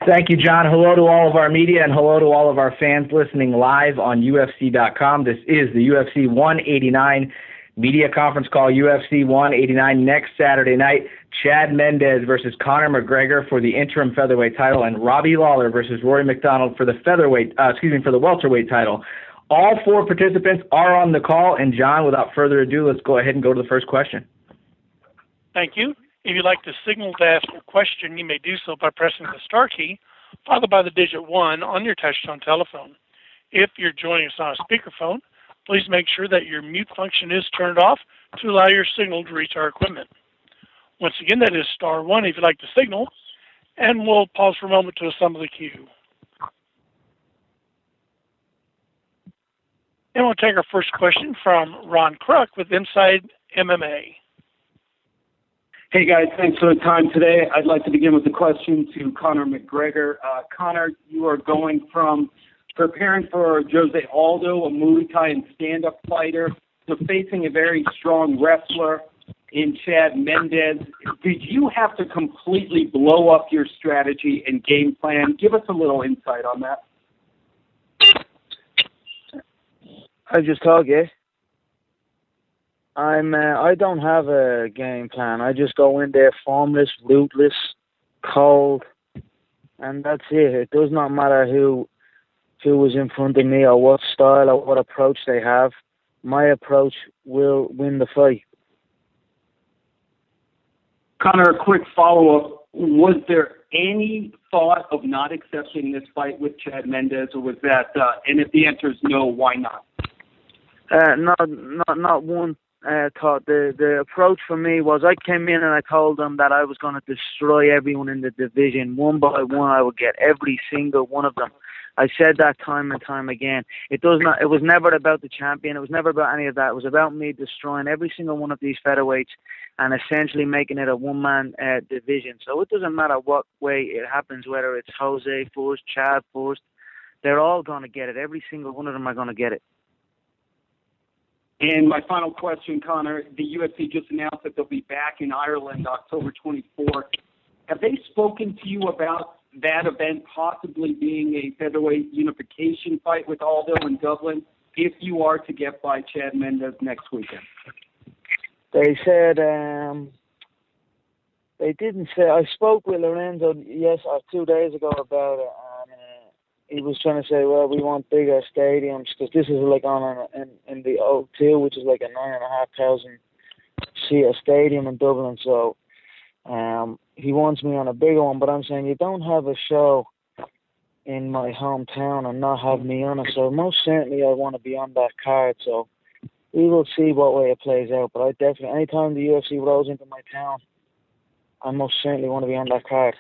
Thank you, John. Hello to all of our media and hello to all of our fans listening live on UFC.com. This is the UFC 189 media conference call, UFC 189 next Saturday night. Chad Mendes versus Conor McGregor for the interim featherweight title, and Robbie Lawler versus Rory MacDonald for the for the welterweight title. All four participants are on the call, and John, without further ado, let's go ahead and go to the first question. Thank you. If you'd like to signal to ask a question, you may do so by pressing the star key, followed by the digit 1 on your touch-tone telephone. If you're joining us on a speakerphone, please make sure that your mute function is turned off to allow your signal to reach our equipment. Once again, that is star 1 if you'd like to signal, and we'll pause for a moment to assemble the queue. And we'll take our first question from Ron Kruk with Inside MMA. Hey guys, thanks for the time today. I'd like to begin with a question to Conor McGregor. Conor, you are going from preparing for Jose Aldo, a Muay Thai and stand-up fighter, to facing a very strong wrestler in Chad Mendes. Did you have to completely blow up your strategy and game plan? Give us a little insight on that. I just told you. I don't have a game plan. I just go in there formless, rootless, cold, and that's it. It does not matter who was in front of me or what style or what approach they have. My approach will win the fight. Conor, a quick follow-up. Was there any thought of not accepting this fight with Chad Mendes, or was that, and if the answer is no, why not? Not one thought. The approach for me was I came in and I told them that I was going to destroy everyone in the division. One by one, I would get every single one of them. I said that time and time again. It was never about the champion. It was never about any of that. It was about me destroying every single one of these featherweights and essentially making it a one-man division. So it doesn't matter what way it happens, whether it's Jose first, Chad first. They're all going to get it. Every single one of them are going to get it. And my final question, Conor, the UFC just announced that they'll be back in Ireland October 24th. Have they spoken to you about that event possibly being a featherweight unification fight with Aldo in Dublin if you are to get by Chad Mendes next weekend? They said, they didn't say. I spoke with Lorenzo 2 days ago about it, and he was trying to say, well, we want bigger stadiums because this is like in the O2, which is like a 9,500 seat stadium in Dublin. So he wants me on a bigger one, but I'm saying you don't have a show in my hometown and not have me on it. So most certainly I want to be on that card. So we will see what way it plays out. But I definitely, anytime the UFC rolls into my town, I most certainly want to be on that card.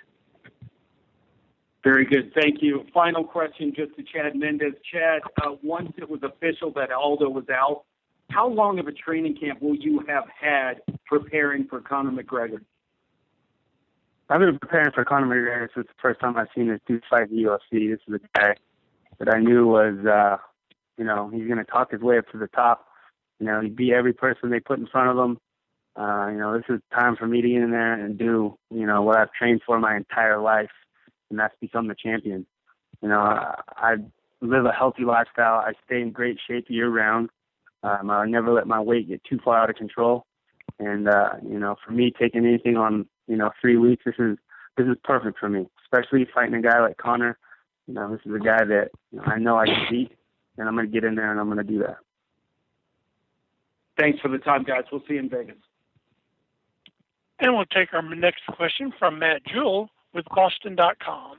Very good. Thank you. Final question just to Chad Mendes. Chad, once it was official that Aldo was out, how long of a training camp will you have had preparing for Conor McGregor? I've been preparing for Conor McGregor since the first time I've seen this dude fight in the UFC. This is a guy that I knew was, he's going to talk his way up to the top. He beat every person they put in front of him. This is time for me to get in there and do, what I've trained for my entire life, and that's become the champion. I live a healthy lifestyle. I stay in great shape year-round. I never let my weight get too far out of control. And, for me, taking anything on, 3 weeks, this is perfect for me, especially fighting a guy like Conor. This is a guy that I know I can beat, and I'm going to get in there and I'm going to do that. Thanks for the time, guys. We'll see you in Vegas. And we'll take our next question from Matt Jewell with Boston.com.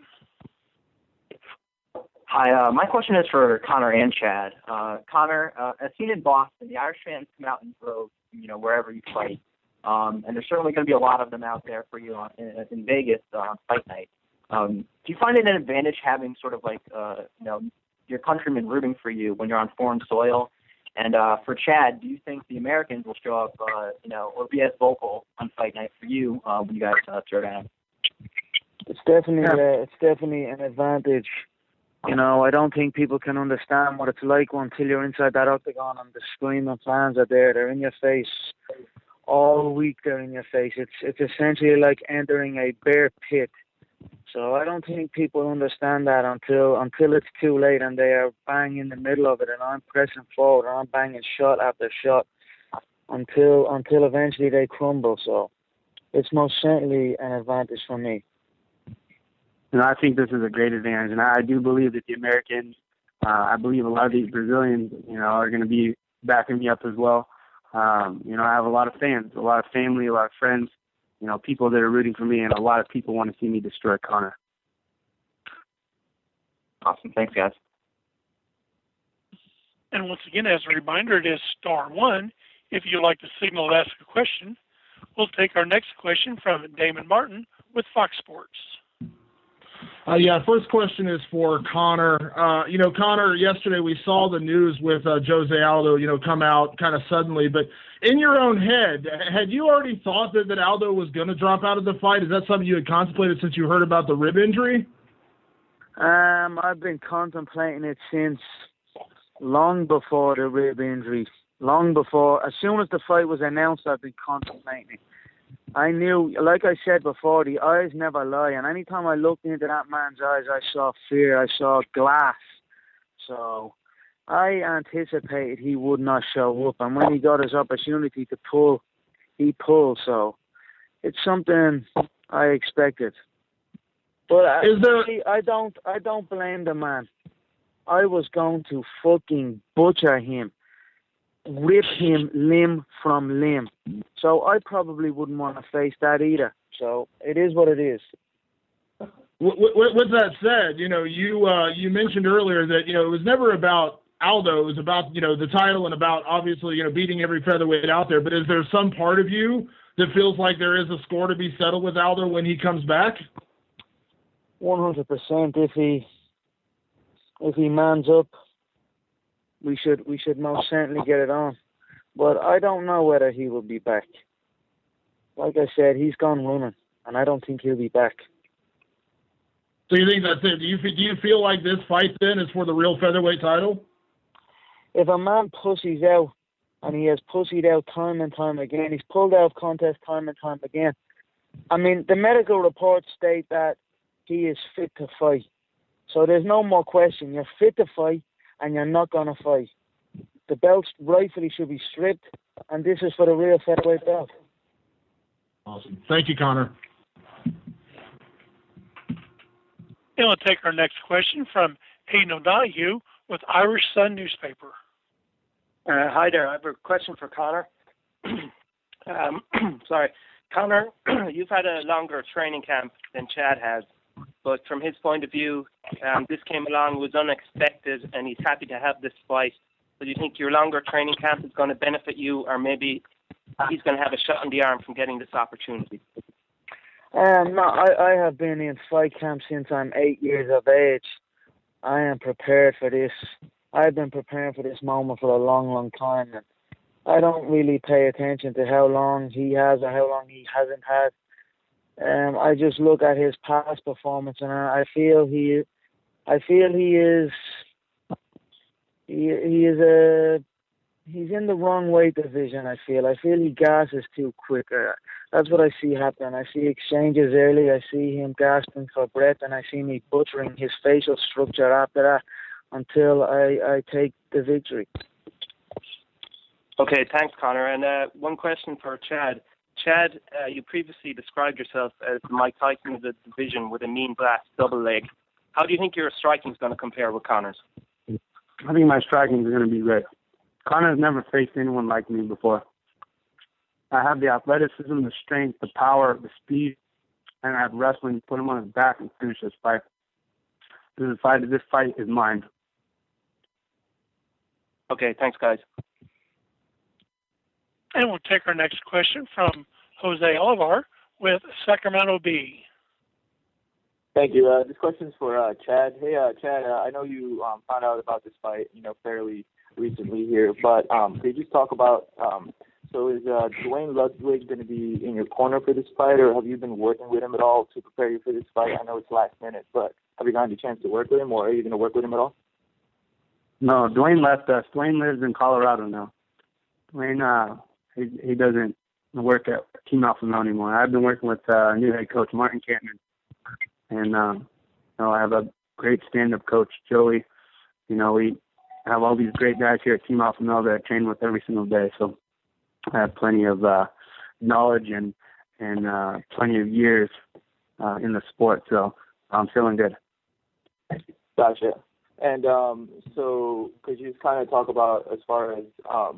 Hi, my question is for Conor and Chad. Conor, as seen in Boston, the Irish fans come out in droves, wherever you fight. And there's certainly going to be a lot of them out there for you in Vegas on fight night. Do you find it an advantage having sort of like, your countrymen rooting for you when you're on foreign soil? And for Chad, do you think the Americans will show up, or be as vocal on fight night for you when you guys throw down? It's definitely an advantage. I don't think people can understand what it's like until you're inside that octagon and the screaming fans are there. They're in your face all week. They're in your face. It's essentially like entering a bear pit So I don't think people understand that until it's too late and they are bang in the middle of it, and I'm pressing forward and I'm banging shot after shot until eventually they crumble. So it's most certainly an advantage for me. I think this is a great advantage, and I do believe that the Americans, I believe a lot of these Brazilians, are going to be backing me up as well. I have a lot of fans, a lot of family, a lot of friends, people that are rooting for me, and a lot of people want to see me destroy Conor. Awesome. Thanks, guys. And once again, as a reminder, it is *1 if you'd like to signal to ask a question. We'll take our next question from Damon Martin with Fox Sports. First question is for Conor. Conor, yesterday we saw the news with Jose Aldo, come out kind of suddenly. But in your own head, had you already thought that Aldo was going to drop out of the fight? Is that something you had contemplated since you heard about the rib injury? I've been contemplating it since long before the rib injury. Long before. As soon as the fight was announced, I've been contemplating it. I knew, like I said before, the eyes never lie. And anytime I looked into that man's eyes, I saw fear. I saw glass. So I anticipated he would not show up. And when he got his opportunity to pull, he pulled. So it's something I expected. But I don't blame the man. I was going to fucking butcher him. Rip him limb from limb. So I probably wouldn't want to face that either. So it is what it is. With that said, you mentioned earlier that, it was never about Aldo. It was about, the title and about obviously, beating every featherweight out there. But is there some part of you that feels like there is a score to be settled with Aldo when he comes back? 100%. If he mans up, we should most certainly get it on. But I don't know whether he will be back. Like I said, he's gone running, and I don't think he'll be back. So you think that's it? Do you feel like this fight then is for the real featherweight title? If a man pussies out, and he has pussied out time and time again, he's pulled out of contests time and time again. I mean, the medical reports state that he is fit to fight. So there's no more question. You're fit to fight, and you're not going to fight. The belts rightfully should be stripped, and this is for the real featherweight belt. Awesome. Thank you, Conor. And we'll take our next question from Aidan O'Donoghue with Irish Sun newspaper. Hi there. I have a question for Conor. Sorry. Conor, you've had a longer training camp than Chad has, but from his point of view, this came along, was unexpected, and he's happy to have this fight. So do you think your longer training camp is going to benefit you, or maybe he's going to have a shot in the arm from getting this opportunity? No, I have been in fight camp since I'm 8 years of age. I am prepared for this. I've been preparing for this moment for a long, long time. And I don't really pay attention to how long he has or how long he hasn't had. I just look at his past performance, and I feel he is he's in the wrong weight division. I feel he gasses too quick. That's what I see happen. I see exchanges early. I see him gasping for breath, and I see me butchering his facial structure after that until I take the victory. Okay, thanks, Conor. And one question for Chad. Chad, you previously described yourself as Mike Tyson of the division with a mean blast double leg. How do you think your striking is going to compare with Conor's? I think my striking is going to be great. Conor's never faced anyone like me before. I have the athleticism, the strength, the power, the speed, and I have wrestling to put him on his back and finish this fight. This fight is mine. Okay, thanks, guys. And we'll take our next question from Jose Olivar with Sacramento Bee. Thank you. This question is for Chad. Hey, Chad, I know you found out about this fight, fairly recently here, but could you just talk about, so is Duane Ludwig going to be in your corner for this fight, or have you been working with him at all to prepare you for this fight? I know it's last minute, but have you gotten a chance to work with him, or are you going to work with him at all? No, Duane left us. Duane lives in Colorado now. Duane, he doesn't work at Team Alpha Male anymore. I've been working with new head coach Martin Cannon. And I have a great stand-up coach, Joey. We have all these great guys here at Team Alpha Male that I train with every single day. So I have plenty of knowledge and plenty of years in the sport. So I'm feeling good. Gotcha. And so could you kind of talk about as far as,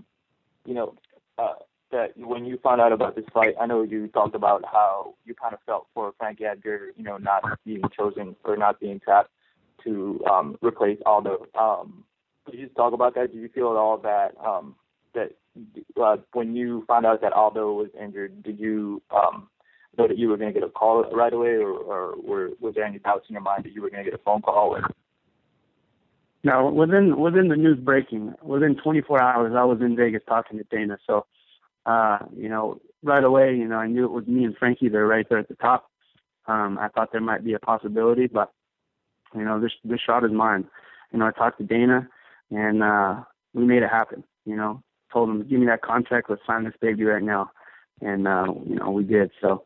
that when you found out about this fight, I know you talked about how you kind of felt for Frankie Edgar, not being chosen or not being tapped to replace Aldo. Could you just talk about that? Did you feel at all that when you found out that Aldo was injured, did you know that you were going to get a call right away, or was there any doubts in your mind that you were going to get a phone call? No, within the news breaking, within 24 hours, I was in Vegas talking to Dana. So, right away, I knew it was me and Frankie. They're right there at the top. I thought there might be a possibility, but, this shot is mine. I talked to Dana, and we made it happen. Told him, give me that contract. Let's sign this baby right now. And, we did. So,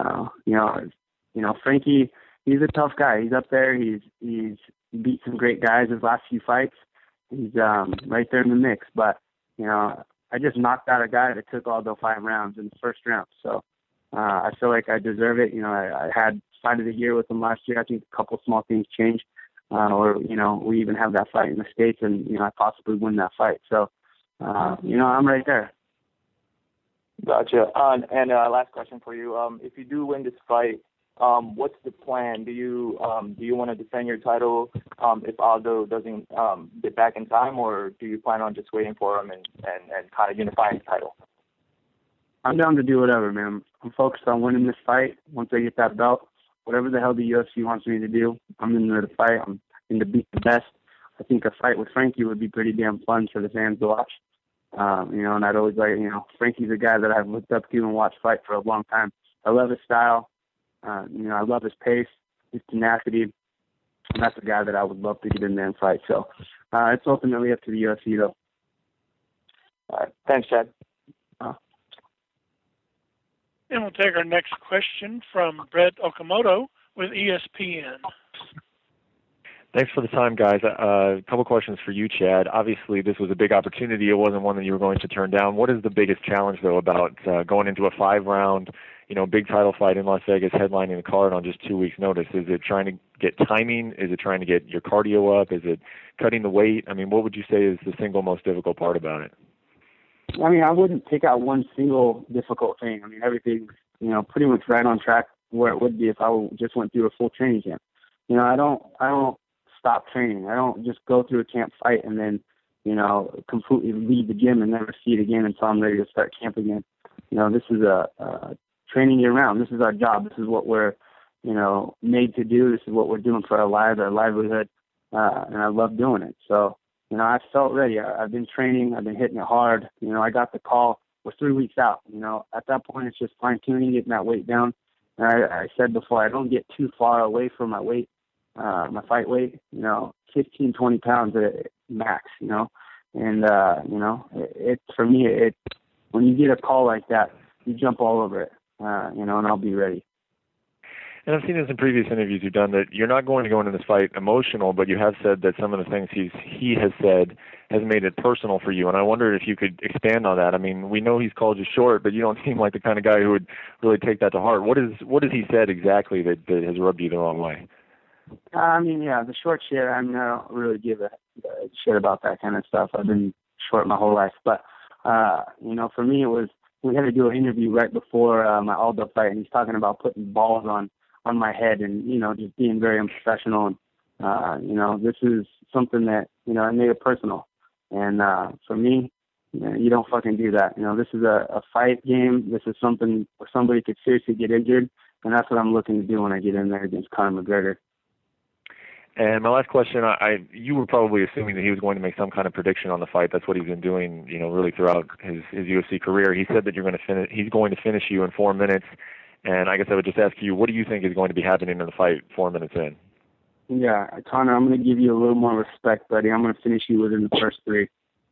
Frankie, he's a tough guy. He's up there. He's beat some great guys his last few fights. He's right there in the mix. But, I just knocked out a guy that took all the 5 rounds in the first round. So I feel like I deserve it. I had fight of the year with him last year. I think a couple small things changed. We even have that fight in the States, and, I possibly win that fight. So, I'm right there. Gotcha. And last question for you. If you do win this fight, what's the plan? Do you want to defend your title if Aldo doesn't get back in time, or do you plan on just waiting for him and kind of unifying the title? I'm down to do whatever, man. I'm focused on winning this fight. Once I get that belt, whatever the hell the UFC wants me to do, I'm in there to fight. I'm in to beat the best. I think a fight with Frankie would be pretty damn fun for the fans to watch. And I'd always like, Frankie's a guy that I've looked up to and watched fight for a long time. I love his style. I love his pace, his tenacity. And that's a guy that I would love to get in there and fight. So it's ultimately up to the UFC, though. All right. Thanks, Chad. And we'll take our next question from Brett Okamoto with ESPN. Thanks for the time, guys. A couple questions for you, Chad. Obviously, this was a big opportunity. It wasn't one that you were going to turn down. What is the biggest challenge, though, about going into a 5-round, big title fight in Las Vegas, headlining the card on just 2 weeks' notice? Is it trying to get timing? Is it trying to get your cardio up? Is it cutting the weight? What would you say is the single most difficult part about it? I wouldn't pick out one single difficult thing. Everything's, pretty much right on track where it would be if I just went through a full training camp. I don't stop training. I don't just go through a camp fight and then, completely leave the gym and never see it again until I'm ready to start camp again. This is a training year round. This is our job. This is what we're, made to do. This is what we're doing for our livelihood. And I love doing it. So, I felt ready. I've been training. I've been hitting it hard. I got the call. We're 3 weeks out. At that point, it's just fine-tuning, getting that weight down. And I said before, I don't get too far away from my weight, my fight weight, 15, 20 pounds at max, And, it for me, when you get a call like that, you jump all over it, and I'll be ready. And I've seen this in previous interviews you've done, that you're not going to go into this fight emotional, but you have said that some of the things he has said has made it personal for you. And I wondered if you could expand on that. We know he's called you short, but you don't seem like the kind of guy who would really take that to heart. What has he said exactly that has rubbed you the wrong way? The short shit, I don't really give a shit about that kind of stuff. I've been short my whole life. But, for me, we had to do an interview right before my Aldo fight, and he's talking about putting balls on my head and, just being very unprofessional. And, this is something that, I made it personal. And for me, you don't fucking do that. This is a fight game. This is something where somebody could seriously get injured, and that's what I'm looking to do when I get in there against Conor McGregor. And my last question, you were probably assuming that he was going to make some kind of prediction on the fight. That's what he's been doing, really throughout his UFC career. He said that he's going to finish you in 4 minutes. And I guess I would just ask you, what do you think is going to be happening in the fight 4 minutes in? Yeah, Conor, I'm going to give you a little more respect, buddy. I'm going to finish you within the first 3.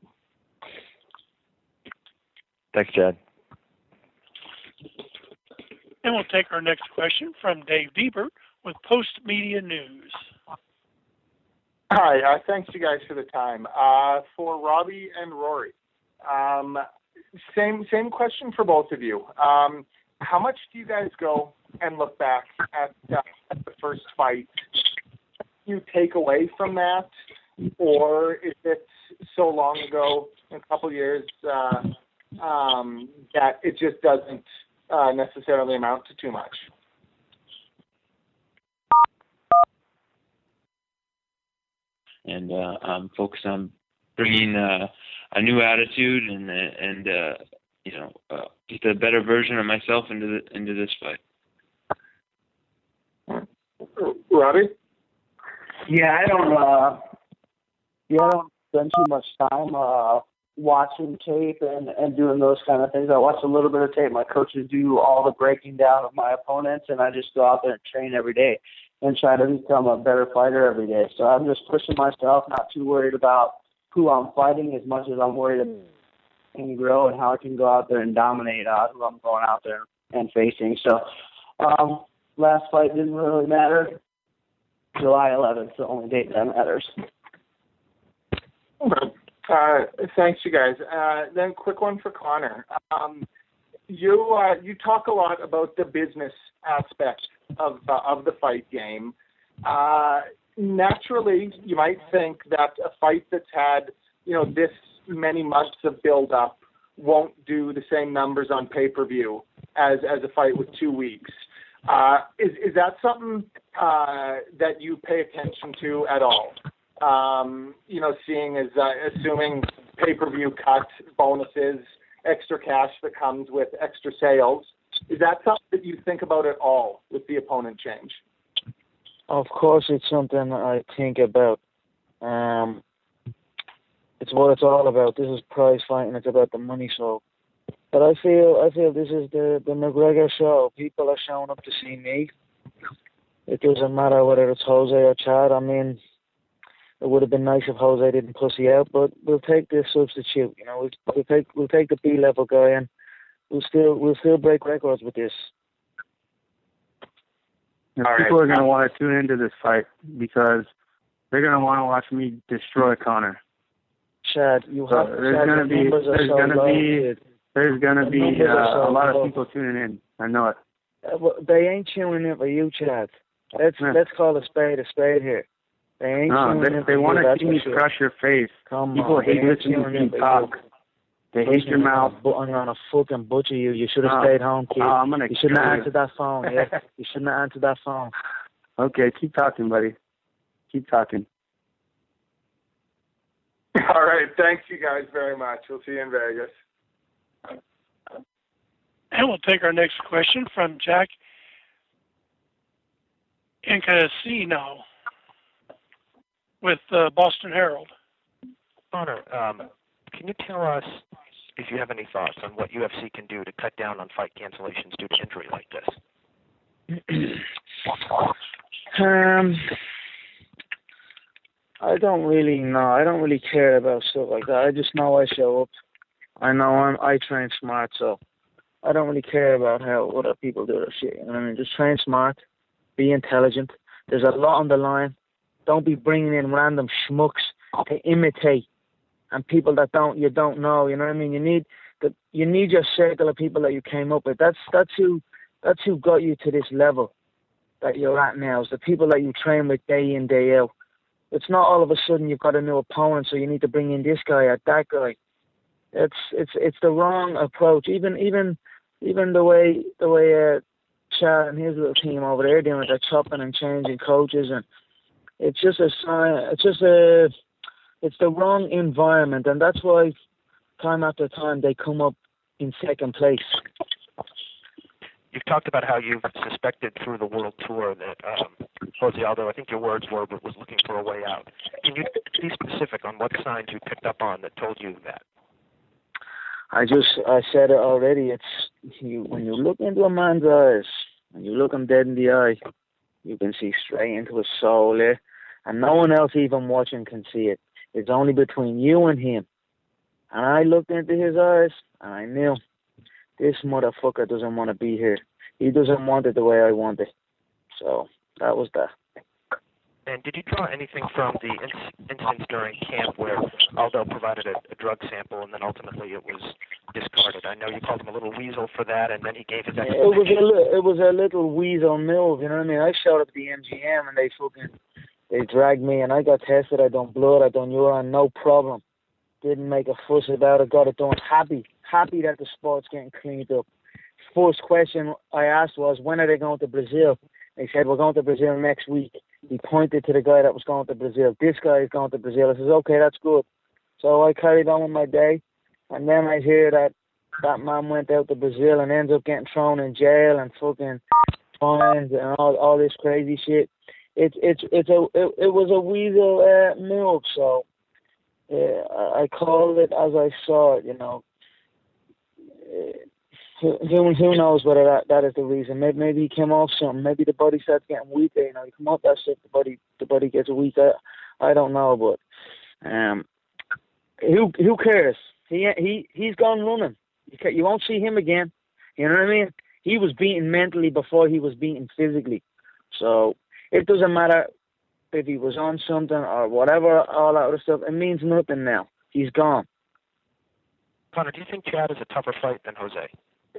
Thanks, Chad. And we'll take our next question from Dave Diebert with Post Media News. Hi, thanks you guys for the time. For Robbie and Rory, same question for both of you. How much do you guys go and look back at the first fight? You take away from that, or is it so long ago, a couple years, that it just doesn't necessarily amount to too much? And I'm focused on bringing a new attitude and just a better version of myself into this fight. Robbie? Yeah, I don't spend too much time watching tape and doing those kind of things. I watch a little bit of tape. My coaches do all the breaking down of my opponents, and I just go out there and train every day and try to become a better fighter every day. So I'm just pushing myself, not too worried about who I'm fighting as much as I'm worried about and grow and how I can go out there and dominate who I'm going out there and facing. So last fight didn't really matter. July 11th is the only date that matters. Thanks, you guys. Then quick one for Connor. You talk a lot about the business aspect of the fight game. Naturally, you might think that a fight that's had this many months of build up won't do the same numbers on pay-per-view as a fight with 2 weeks. Is that something that you pay attention to at all? Seeing as assuming pay-per-view cut, bonuses, extra cash that comes with extra sales, is that something that you think about at all with the opponent change? Of course, it's something I think about. It's what it's all about. This is prize fighting. It's about the money. So, but I feel this is the McGregor show. People are showing up to see me. It doesn't matter whether it's Jose or Chad. I mean, it would have been nice if Jose didn't pussy out, but we'll take this substitute. We'll take the B-level guy, and we'll still break records with this. People are going to want to tune into this fight because they're going to want to watch me destroy Connor. Chad, there's going to be a lot of people tuning in. I know it. They ain't tuning in for you, Chad. Let's call a spade here. They ain't tuning in. They want to see me crush your face. People hate listening to you talk. They hate your mouth. I'm gonna fucking butcher you. You should have stayed home, kid. You shouldn't have answered that phone. Yeah, you shouldn't have answered that phone. Okay, keep talking, buddy. Keep talking. All right, thanks you guys very much. We'll see you in Vegas. And we'll take our next question from Jack Incasino with Boston Herald. Connor, can you tell us if you have any thoughts on what UFC can do to cut down on fight cancellations due to injury like this? I don't really know. I don't really care about stuff like that. I just know I show up. I know I train smart, so I don't really care about how other people do their shit. You know what I mean? Just train smart, be intelligent. There's a lot on the line. Don't be bringing in random schmucks to imitate and people that you don't know. You know what I mean? You need your circle of people that you came up with. That's who got you to this level that you're at now. It's the people that you train with day in, day out. It's not all of a sudden you've got a new opponent, so you need to bring in this guy or that guy. It's the wrong approach. Even the way Chad and his little team over there doing it, they're chopping and changing coaches, and it's just a sign. It's the wrong environment, and that's why time after time they come up in second place. You've talked about how you've suspected through the world tour that Jose Aldo, I think your words were, was looking for a way out. Can you be specific on what signs you picked up on that told you that? I said it already. When you look into a man's eyes, when you look him dead in the eye, you can see straight into his soul there, and no one else even watching can see it. It's only between you and him. And I looked into his eyes, and I knew this motherfucker doesn't want to be here. He doesn't want it the way I want it. So that was that. And did you draw anything from the instance during camp where Aldo provided a drug sample and then ultimately it was discarded? I know you called him a little weasel for that, and then he gave his explanation. It was a little weasel move, you know what I mean? I showed up at the MGM and they dragged me and I got tested. I done blood, I done urine, no problem. Didn't make a fuss about it, got it done. Happy that the sport's getting cleaned up. First question I asked was, when are they going to Brazil? They said, we're going to Brazil next week. He pointed to the guy that was going to Brazil. This guy is going to Brazil. I says, okay, that's good. So I carried on with my day. And then I hear that man went out to Brazil and ends up getting thrown in jail and fucking fines and all this crazy shit. It was a weasel move. So I called it as I saw it, you know. Who knows whether that is the reason? Maybe he came off something. Maybe the body starts getting weaker. You know, you come off that shit, the body gets weaker. I don't know, but who cares? He's gone running. You won't see him again. You know what I mean? He was beaten mentally before he was beaten physically. So it doesn't matter if he was on something or whatever. All that other stuff. It means nothing now. He's gone. Conor, do you think Chad is a tougher fight than Jose?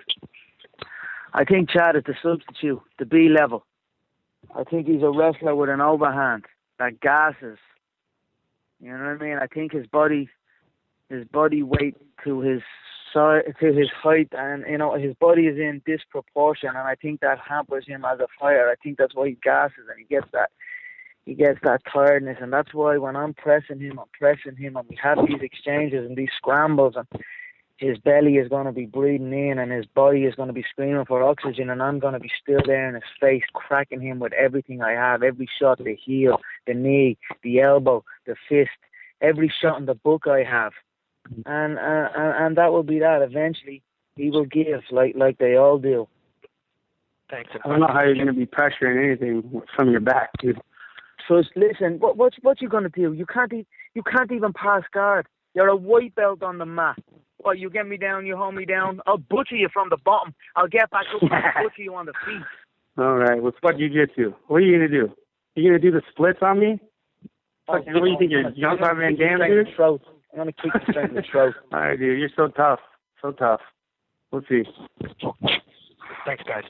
I think Chad is the substitute, the B level. I think he's a wrestler with an overhand that gasses. You know what I mean? I think his body weight to his height, and you know his body is in disproportion, and I think that hampers him as a fighter. I think that's why he gasses and he gets that tiredness, and that's why when I'm pressing him, and we have these exchanges and these scrambles, and his belly is going to be breathing in and his body is going to be screaming for oxygen, and I'm going to be still there in his face, cracking him with everything I have, every shot, the heel, the knee, the elbow, the fist, every shot in the book I have. And that will be that. Eventually, he will give like they all do. Thanks. I don't know how you're going to be pressuring anything from your back, dude. So listen, what you going to do? You can't even pass guard. You're a white belt on the mat. Well, you get me down, you hold me down, I'll butcher you from the bottom. I'll get back up and butcher you on the feet. All right, well, what jiu-jitsu? What are you going to do? You going to do the splits on me? What do you think, you're Jean-Claude Van Damme, dude? I'm going to kick you straight in the throat. All right, dude, you're so tough. So tough. We'll see. Thanks, guys.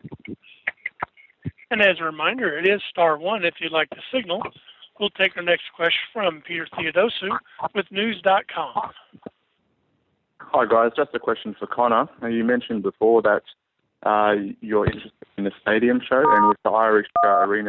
And as a reminder, it is *1 if you'd like to signal. We'll take our next question from Peter Theodosu with News.com. Hi guys, just a question for Conor. You mentioned before that you're interested in the stadium show and with the Irish arena.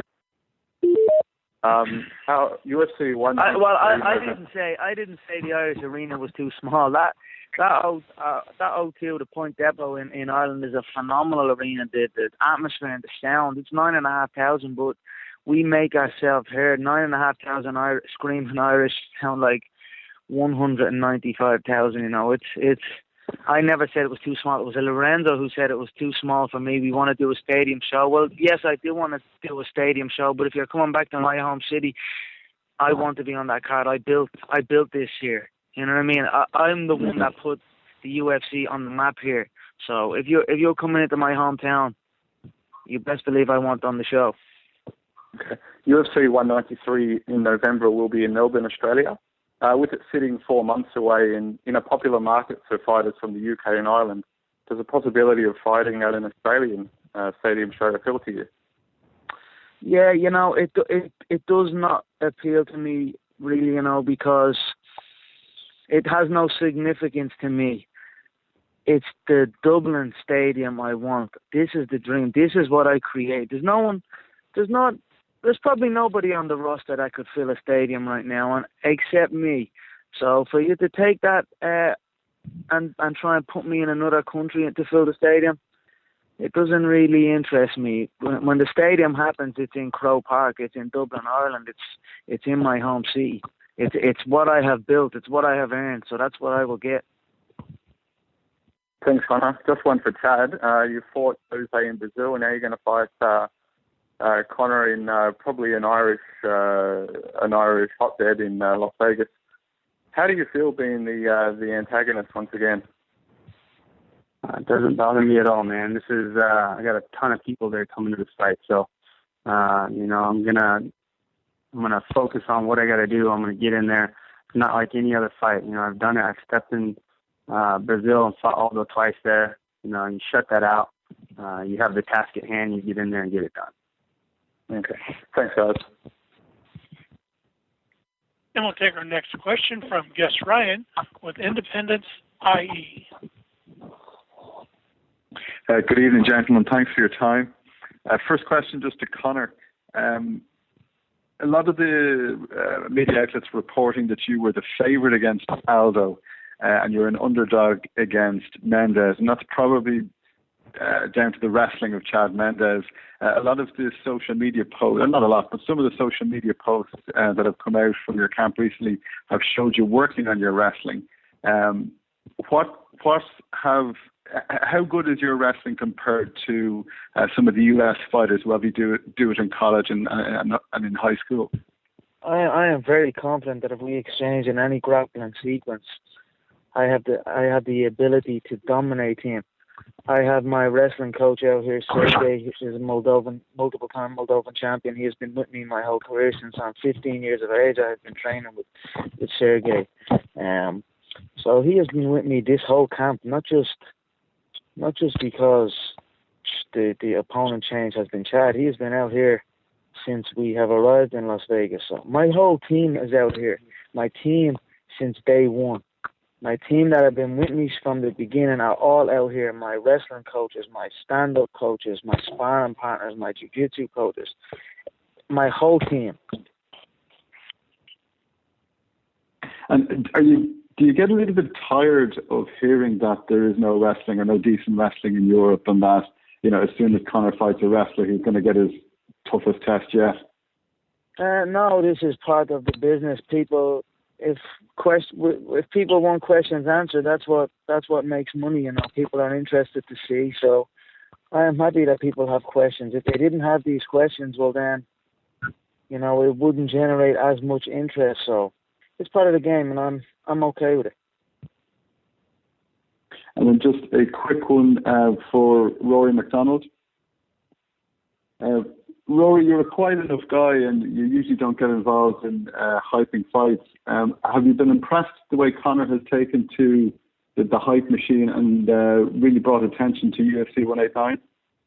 How UFC 1? I didn't say the Irish arena was too small. That O2, the Point Depot in Ireland, is a phenomenal arena. The atmosphere and the sound. It's 9,500, but we make ourselves heard. 9,500 screaming Irish sound like 195,000. You know, it's. I never said it was too small. It was Lorenzo who said it was too small for me. We want to do a stadium show. Well, yes, I do want to do a stadium show, but if you're coming back to my home city, I want to be on that card. I built this here. You know what I mean? I'm the one that put the UFC on the map here. So if you're coming into my hometown, you best believe I want on the show. Okay. UFC 193 in November will be in Melbourne, Australia. With it sitting 4 months away in a popular market for fighters from the UK and Ireland, does the possibility of fighting at an Australian stadium show appeal to you? Yeah, you know, it does not appeal to me really, you know, because it has no significance to me. It's the Dublin stadium I want. This is the dream. This is what I create. There's probably nobody on the roster that could fill a stadium right now, except me. So for you to take that and try and put me in another country to fill the stadium, it doesn't really interest me. When the stadium happens, it's in Croke Park. It's in Dublin, Ireland. It's in my home city. It's what I have built. It's what I have earned. So that's what I will get. Thanks, Conor. Just one for Chad. You fought Thursday in Brazil, and now you're going to fight Conor in probably an Irish hotbed in Las Vegas. How do you feel being the antagonist once again? It doesn't bother me at all, man. This is I got a ton of people there coming to this fight, so I'm gonna focus on what I got to do. I'm gonna get in there. It's not like any other fight. I've done it. I've stepped in Brazil and fought Aldo twice there. You shut that out. You have the task at hand. You get in there and get it done. Okay. Thanks, guys. And we'll take our next question from Gus Ryan with Independence IE. Good evening, gentlemen. Thanks for your time. First question just to Conor. A lot of the media outlets reporting that you were the favourite against Aldo and you're an underdog against Mendes, and that's probably down to the wrestling of Chad Mendes. A lot of the social media posts, not a lot, but some of the social media posts that have come out from your camp recently have showed you working on your wrestling. How good is your wrestling compared to some of the US fighters who have you do it in college and in high school? I am very confident that if we exchange in any grappling sequence, I have the ability to dominate him. I have my wrestling coach out here, Sergey, who is a multiple-time Moldovan champion. He has been with me my whole career since I'm 15 years of age. I have been training with Sergey. So he has been with me this whole camp, not just because the opponent change has been Chad. He has been out here since we have arrived in Las Vegas. So my whole team is out here. My team since day one. My team that have been with me from the beginning are all out here. My wrestling coaches, my stand-up coaches, my sparring partners, my jiu-jitsu coaches. My whole team. And do you get a little bit tired of hearing that there is no wrestling or no decent wrestling in Europe, and that, as soon as Conor fights a wrestler, he's going to get his toughest test yet? No, this is part of the business. If people want questions answered, that's what makes money. People are interested to see. So I am happy that people have questions. If they didn't have these questions, well then, it wouldn't generate as much interest. So it's part of the game, and I'm okay with it. And then just a quick one for Rory McDonald. Rory, you're a quiet enough guy, and you usually don't get involved in hyping fights. Have you been impressed the way Conor has taken to the hype machine and really brought attention to UFC 189?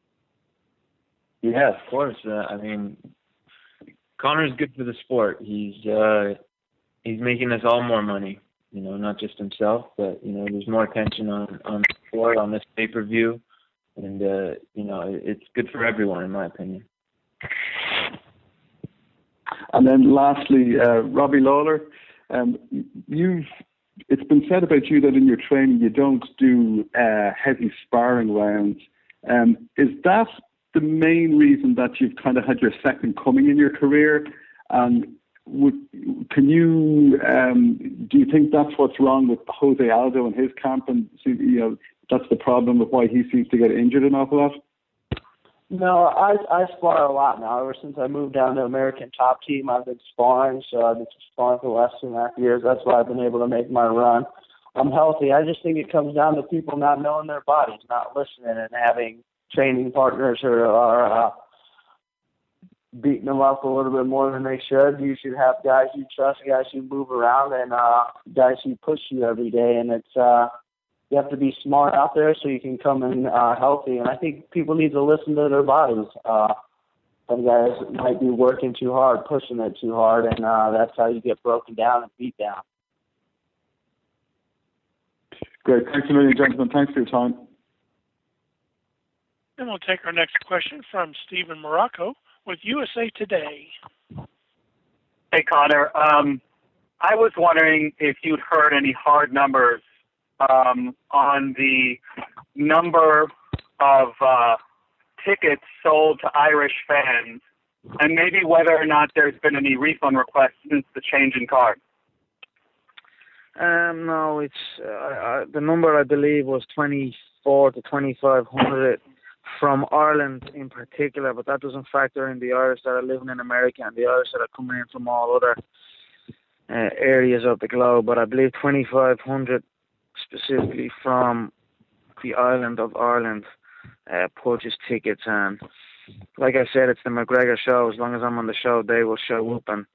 Yeah, of course. Conor's good for the sport. He's making us all more money. Not just himself, but there's more attention on the sport, on this pay-per-view, and it's good for everyone, in my opinion. And then lastly, Robbie Lawler, it's been said about you that in your training you don't do heavy sparring rounds. Is that the main reason that you've kind of had your second coming in your career? And do you think that's what's wrong with Jose Aldo and his camp, and that's the problem with why he seems to get injured an awful lot? No, I spar a lot now. Ever since I moved down to American Top Team, I've been sparring. So I've been sparring for the last 2.5 years. That's why I've been able to make my run. I'm healthy. I just think it comes down to people not knowing their bodies, not listening, and having training partners who are beating them up a little bit more than they should. You should have guys you trust, guys who move around, and guys who push you every day. And it's you have to be smart out there so you can come in healthy. And I think people need to listen to their bodies. Some guys might be working too hard, pushing it too hard, and that's how you get broken down and beat down. Great. Thanks a million, gentlemen. Thanks for your time. And we'll take our next question from Stephen Morocco with USA Today. Hey, Conor. I was wondering if you'd heard any hard numbers on the number of tickets sold to Irish fans, and maybe whether or not there's been any refund requests since the change in card. No, it's the number I believe was 24 to 2,500 from Ireland in particular, but that doesn't factor in the Irish that are living in America and the Irish that are coming in from all other areas of the globe. But I believe 2,500 specifically from the island of Ireland purchased tickets, and like I said, it's the McGregor show. As long as I'm on the show, they will show up, and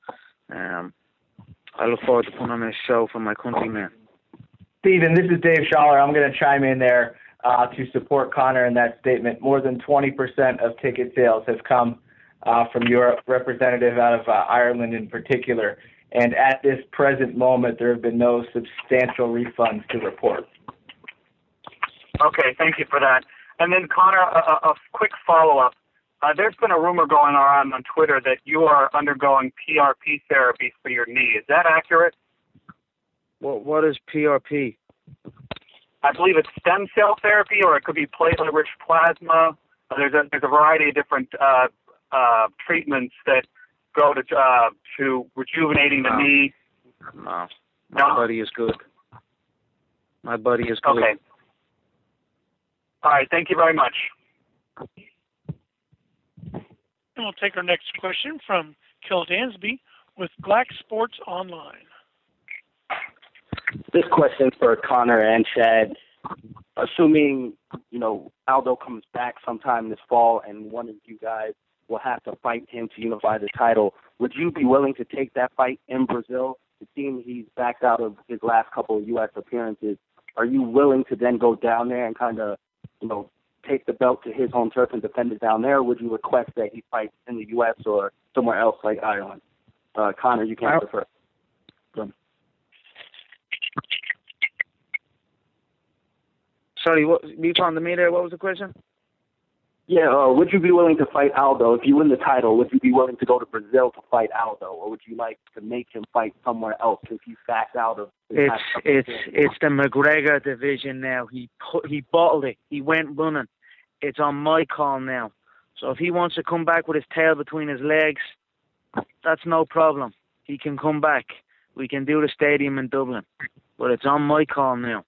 I look forward to putting on this show for my countrymen. Stephen, this is Dave Schaller. I'm going to chime in there to support Conor in that statement. More than 20% of ticket sales have come from Europe, representative out of Ireland in particular. And at this present moment, there have been no substantial refunds to report. Okay, thank you for that. And then, Conor, a quick follow-up. There's been a rumor going around on Twitter that you are undergoing PRP therapy for your knee. Is that accurate? What is PRP? I believe it's stem cell therapy, or it could be platelet-rich plasma. There's a variety of different treatments that go to rejuvenating the knee. No, my buddy is good. My buddy is good. Okay. All right, thank you very much. And we'll take our next question from Kill Dansby with Black Sports Online. This question for Conor and Chad. Assuming, Aldo comes back sometime this fall and one of you guys will have to fight him to unify the title, would you be willing to take that fight in Brazil? It seems he's backed out of his last couple of U.S. appearances. Are you willing to then go down there and kind of, take the belt to his home turf and defend it down there, or would you request that he fights in the U.S. or somewhere else like Ireland? Conor, you can answer first. Sorry, what you talking to me there? What was the question? Yeah, would you be willing to fight Aldo? If you win the title, would you be willing to go to Brazil to fight Aldo, or would you like to make him fight somewhere else since he's backed out of his It's the McGregor division now. He bottled it. He went running. It's on my call now. So if he wants to come back with his tail between his legs, that's no problem. He can come back. We can do the stadium in Dublin. But it's on my call now.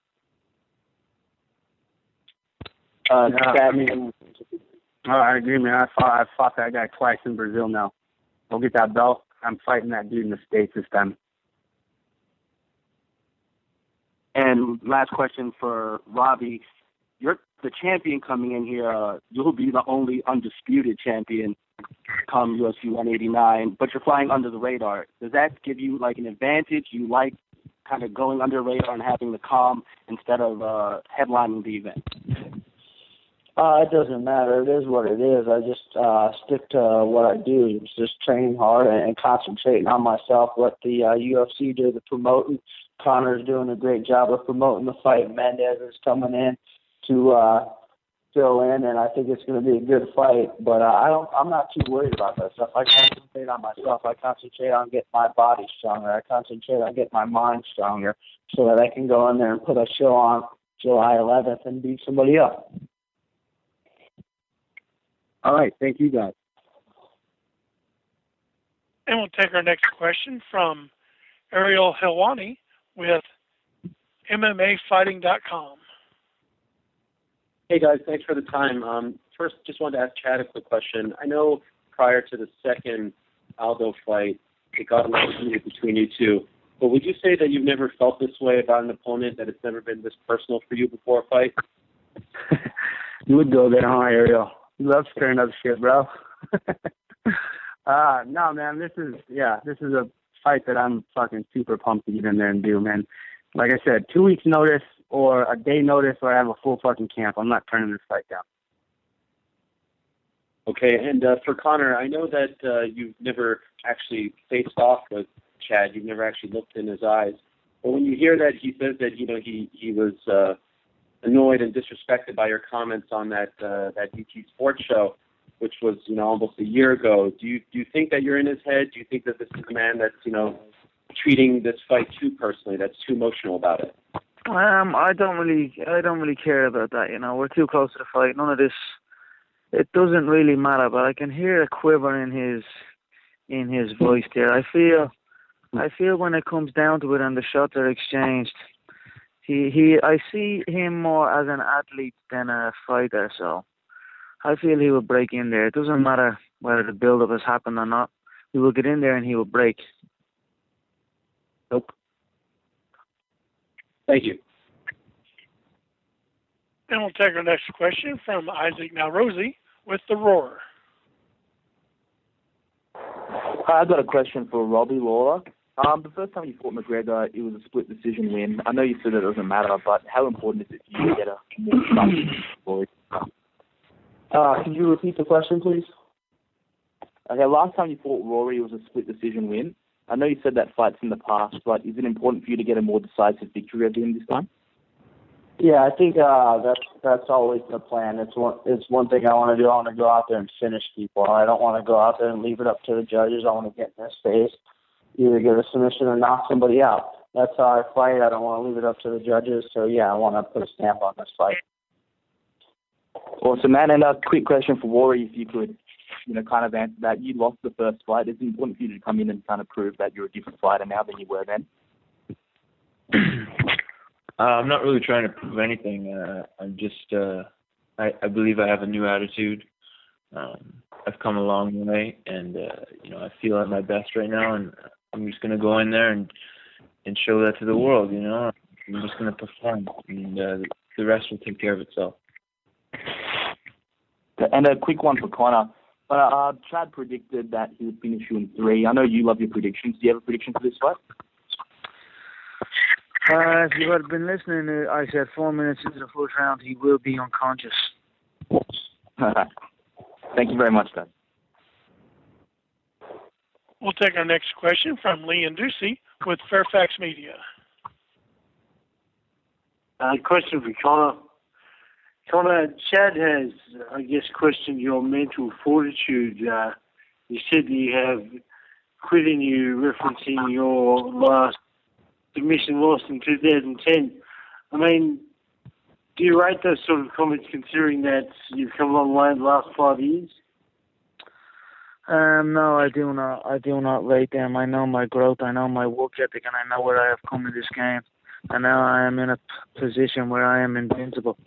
I agree, man. I fought that guy twice in Brazil now. I'll get that belt. I'm fighting that dude in the States this time. And last question for Robbie. You're the champion coming in here. You'll be the only undisputed champion come UFC 189, but you're flying under the radar. Does that give you like an advantage? You like kind of going under the radar and having the calm instead of headlining the event? It doesn't matter. It is what it is. I just stick to what I do. It's just training hard and concentrating on myself. What the UFC do, the promoting. Conor's doing a great job of promoting the fight. Mendez is coming in to fill in, and I think it's going to be a good fight. But I'm not too worried about that stuff. I concentrate on myself. I concentrate on getting my body stronger. I concentrate on getting my mind stronger so that I can go in there and put a show on July 11th and beat somebody up. All right, thank you guys. And we'll take our next question from Ariel Helwani with MMAfighting.com. Hey guys, thanks for the time. First, just wanted to ask Chad a quick question. I know prior to the second Aldo fight, it got a little heated between you two. But would you say that you've never felt this way about an opponent, that it's never been this personal for you before a fight? You would go there, huh, Ariel? You love stirring up shit, bro. No, man, this is a fight that I'm fucking super pumped to get in there and do, man. Like I said, 2 weeks notice or a day notice or I have a full fucking camp. I'm not turning this fight down. Okay, and for Conor, I know that you've never actually faced off with Chad. You've never actually looked in his eyes. But when you hear that he says that, he was annoyed and disrespected by your comments on that BT Sports show, which was almost a year ago. Do you think that you're in his head? Do you think that this is a man that's treating this fight too personally, that's too emotional about it? I don't really care about that. We're too close to the fight. None of this. It doesn't really matter. But I can hear a quiver in his voice there. I feel when it comes down to it and the shots are exchanged, I see him more as an athlete than a fighter, so I feel he will break in there. It doesn't matter whether the build-up has happened or not. He will get in there and he will break. Nope. Thank you. And we'll take our next question from Isaac Nowrozi with The Roar. Hi, I've got a question for Robbie Lawler. The first time you fought McGregor, it was a split decision win. I know you said it doesn't matter, but how important is it for you to get a more Can you repeat the question, please? Okay, last time you fought Rory, it was a split decision win. I know you said that fight's in the past, but is it important for you to get a more decisive victory over him this time? Yeah, I think that's always the plan. It's one thing I want to do. I want to go out there and finish people. I don't want to go out there and leave it up to the judges. I want to get in their face, either get a submission or knock somebody out. That's how I fight. I don't want to leave it up to the judges. So yeah, I want to put a stamp on this fight. Awesome, man. And a quick question for Rory, if you could, kind of answer that. You lost the first fight. Is it important for you to come in and kind of prove that you're a different fighter now than you were then? I'm not really trying to prove anything. I'm just, I believe I have a new attitude. I've come a long way, and I feel at my best right now, and I'm just gonna go in there and show that to the world. I'm just gonna perform, and the rest will take care of itself. And a quick one for Connor. Chad predicted that he would finish you in 3. I know you love your predictions. Do you have a prediction for this fight? If you had been listening, I said 4 minutes into the first round, he will be unconscious. Thank you very much, guys. We'll take our next question from Lee Ducey with Fairfax Media. Question for Connor. Connor, Chad has, I guess, questioned your mental fortitude. You said that you have quit in you, referencing your last submission loss in 2010. I mean, do you rate those sort of comments considering that you've come a long way in the last 5 years? No, I do not. I do not rate them. I know my growth. I know my work ethic, and I know where I have come in this game. And now I am in a position where I am invincible.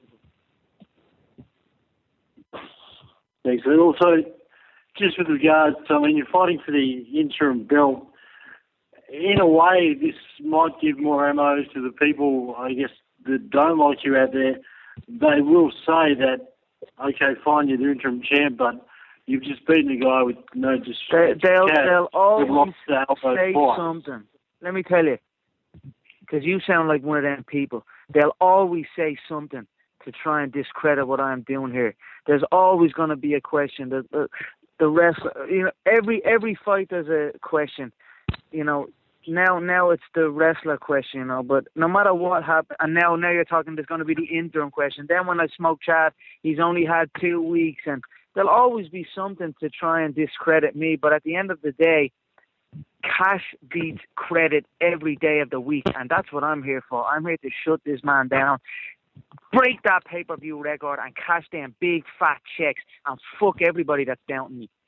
Thanks. And also, just with regards to, you're fighting for the interim belt. In a way, this might give more ammo to the people, I guess, that don't like you out there. They will say that, okay, fine, you're the interim champ, but you've just beaten a guy with no disrespect. They'll always say something. Let me tell you, because you sound like one of them people. They'll always say something to try and discredit what I'm doing here. There's always going to be a question. The wrestler, every fight there's a question. Now it's the wrestler question, but no matter what happens, and now you're talking, there's going to be the interim question. Then when I smoke Chad, he's only had 2 weeks, and there'll always be something to try and discredit me. But at the end of the day, cash beats credit every day of the week, and that's what I'm here for. I'm here to shut this man down, break that pay-per-view record, and cash them big fat checks, and fuck everybody that's doubting me.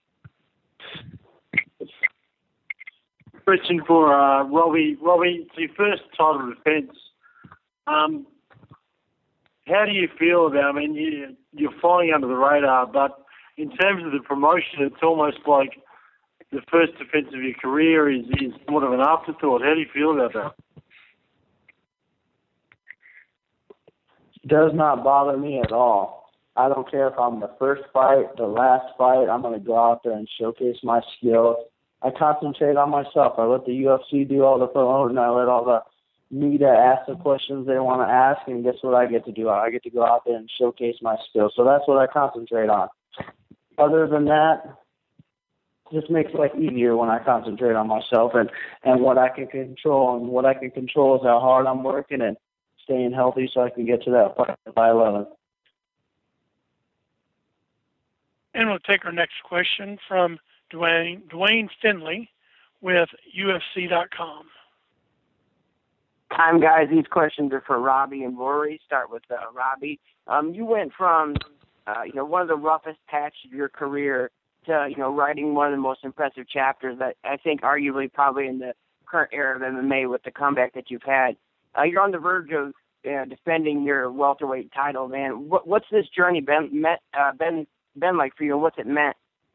Question for Robbie. Robbie, it's your first title defence. How do you feel about? You're flying under the radar, but in terms of the promotion, it's almost like the first defence of your career is somewhat of an afterthought. How do you feel about that? Does not bother me at all. I don't care if I'm the first fight, the last fight. I'm going to go out there and showcase my skills. I concentrate on myself. I let the UFC do all the promoting. I let all the media ask the questions they want to ask, and guess what I get to do? I get to go out there and showcase my skills. So that's what I concentrate on. Other than that, it just makes life easier when I concentrate on myself and what I can control. And what I can control is how hard I'm working and staying healthy so I can get to that fight by 11. And we'll take our next question from Dwayne Finley with UFC.com. Time, guys. These questions are for Robbie and Rory. Start with Robbie. You went from, one of the roughest patches of your career to, writing one of the most impressive chapters that I think arguably probably in the current era of MMA with the comeback that you've had. You're on the verge of defending your welterweight title, man. What's this journey been like for you, and what's it meant?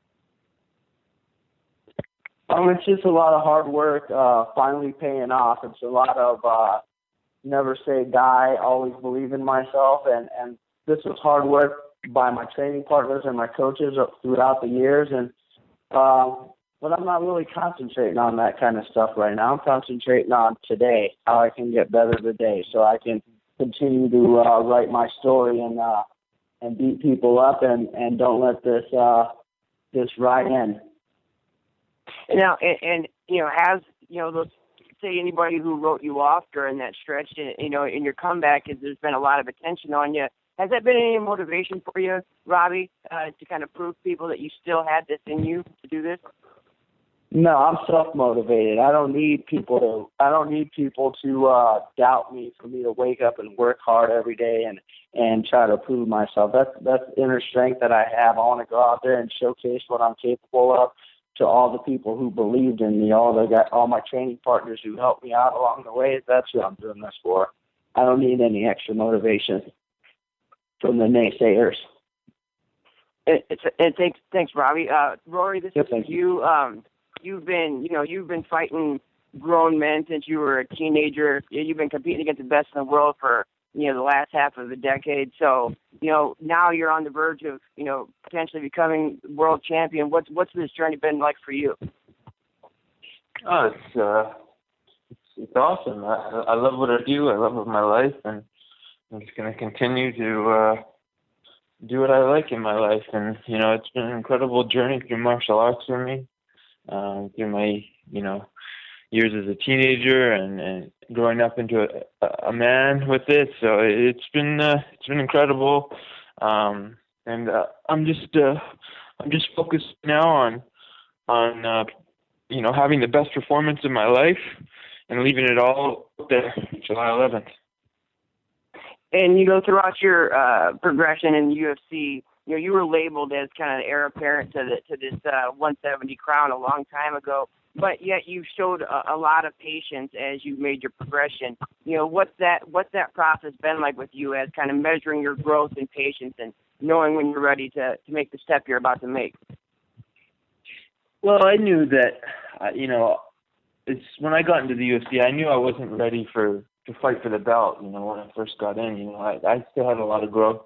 It's just a lot of hard work finally paying off. It's a lot of never say die, always believe in myself, and this was hard work by my training partners and my coaches throughout the years. And but I'm not really concentrating on that kind of stuff right now. I'm concentrating on today, how I can get better today, so I can continue to write my story and beat people up and don't let this ride end. Now, and as those, say anybody who wrote you off during that stretch, in your comeback, there's been a lot of attention on you. Has that been any motivation for you, Robbie, to kind of prove to people that you still had this in you to do this? No, I'm self-motivated. I don't need people to doubt me, for me to wake up and work hard every day and try to prove myself. That's inner strength that I have. I want to go out there and showcase what I'm capable of to all the people who believed in me, all my training partners who helped me out along the way. That's what I'm doing this for. I don't need any extra motivation from the naysayers. Thanks, Robbie. Rory, this is you. You've been fighting grown men since you were a teenager. You've been competing against the best in the world for the last half of the decade. So now you're on the verge of potentially becoming world champion. What's this journey been like for you? Oh, it's awesome. I love what I do. I love my life, and I'm just gonna continue to do what I like in my life. And it's been an incredible journey through martial arts for me, through my years as a teenager and growing up into a man with it. So it's been incredible, and I'm just focused now on having the best performance of my life and leaving it all up there July 11th. And throughout your progression in the UFC, you were labeled as kind of the heir apparent to this 170 crown a long time ago. But yet you showed a lot of patience as you made your progression. What's that process been like with you, as kind of measuring your growth and patience and knowing when you're ready to make the step you're about to make? Well, I knew that, it's when I got into the UFC, I knew I wasn't ready to fight for the belt. When I first got in, I still had a lot of growth,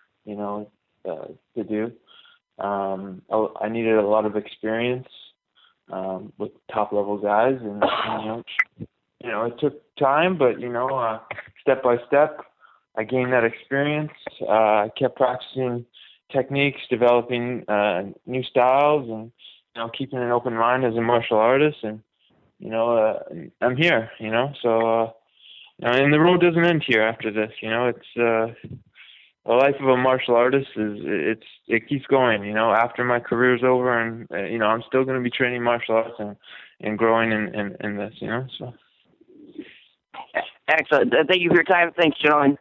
to do. I needed a lot of experience with top level guys, and it took time, but step by step, I gained that experience. I kept practicing techniques, developing new styles, and keeping an open mind as a martial artist. And I'm here. So and the road doesn't end here after this. It's the life of a martial artist it keeps going. After my career's over, and I'm still going to be training martial arts and growing in this. So. Excellent. Thank you for your time. Thanks, gentlemen.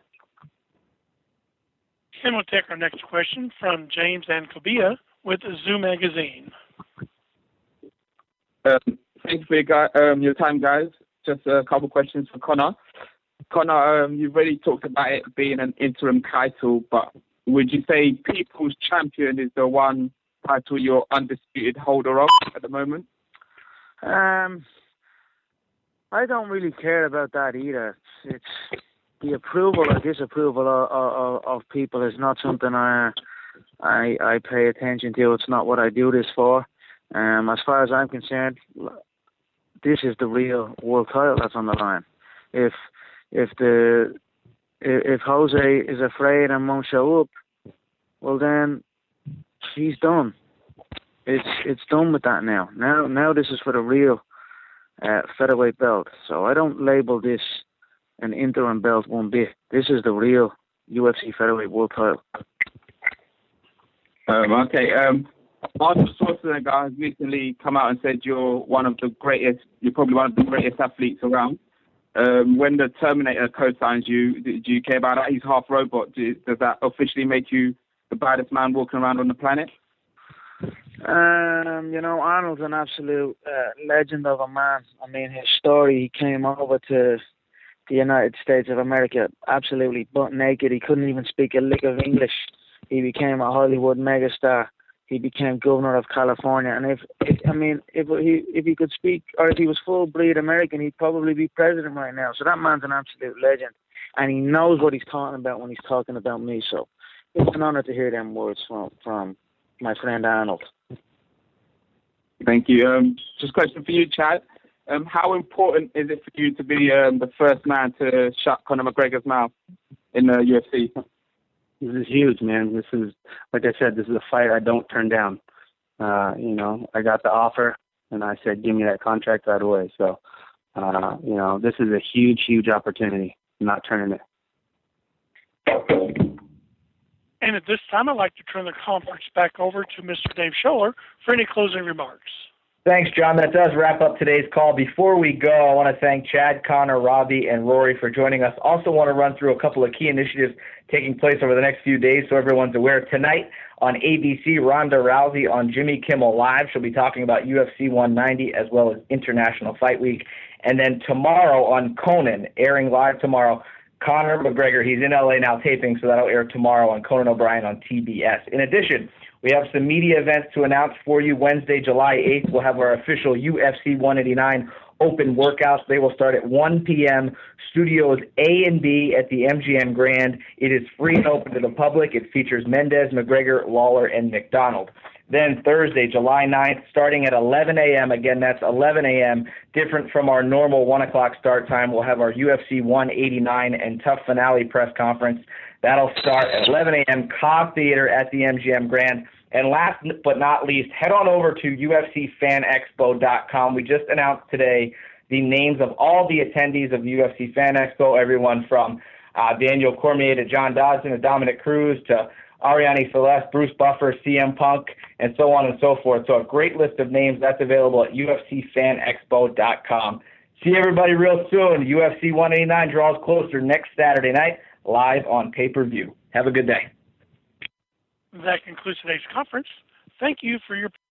And we'll take our next question from James Ancobia with Zoo Magazine. Thanks for your time, guys. Just a couple questions for Conor. Conor, you've already talked about it being an interim title, but would you say People's Champion is the one title you're undisputed holder of at the moment? I don't really care about that either. It's the approval or disapproval of people is not something I pay attention to. It's not what I do this for. As far as I'm concerned, this is the real world title that's on the line. If Jose is afraid and won't show up, well then he's done. It's done with that now. Now this is for the real featherweight belt. So I don't label this an interim belt one bit. This is the real UFC featherweight world title. Okay. Arnold Schwarzenegger has recently come out and said you're probably one of the greatest athletes around. When the Terminator co-signs you, do you care about that? He's half robot. Does that officially make you the baddest man walking around on the planet? Arnold's an absolute legend of a man. I mean, his story, he came over to the United States of America absolutely butt naked. He couldn't even speak a lick of English. He became a Hollywood megastar. He became governor of California. And if he could speak, or if he was full-breed American, he'd probably be president right now. So that man's an absolute legend. And he knows what he's talking about when he's talking about me. So it's an honor to hear them words from my friend Arnold. Thank you. Just a question for you, Chad. How important is it for you to be the first man to shut Conor McGregor's mouth in the UFC? This is huge, man. This is, like I said, this is a fight I don't turn down. I got the offer, and I said, give me that contract right away. So, this is a huge, huge opportunity. I'm not turning it. And at this time, I'd like to turn the conference back over to Mr. Dave Scholler for any closing remarks. Thanks, John. That does wrap up today's call. Before we go, I want to thank Chad, Conor, Robbie, and Rory for joining us. Also want to run through a couple of key initiatives taking place over the next few days so everyone's aware. Tonight on ABC, Ronda Rousey on Jimmy Kimmel Live. She'll be talking about UFC 190 as well as International Fight Week. And then tomorrow on Conan, airing live tomorrow, Conor McGregor. He's in LA now taping, so that'll air tomorrow on Conan O'Brien on TBS. In addition, we have some media events to announce for you. Wednesday, July 8th, we'll have our official UFC 189 open workouts. They will start at 1 p.m. Studios A and B at the MGM Grand. It is free and open to the public. It features Mendez, McGregor, Lawler, and McDonald. Then Thursday, July 9th, starting at 11 a.m. Again, that's 11 a.m. Different from our normal 1 o'clock start time. We'll have our UFC 189 and Tough Finale press conference. That'll start at 11 a.m. Cobb Theater at the MGM Grand. And last but not least, head on over to UFCFanExpo.com. We just announced today the names of all the attendees of UFC Fan Expo, everyone from Daniel Cormier to John Dodson to Dominic Cruz to Ariane Celeste, Bruce Buffer, CM Punk, and so on and so forth. So a great list of names. That's available at UFCFanExpo.com. See everybody real soon. UFC 189 draws closer next Saturday night, live on pay-per-view. Have a good day. That concludes today's conference. Thank you for your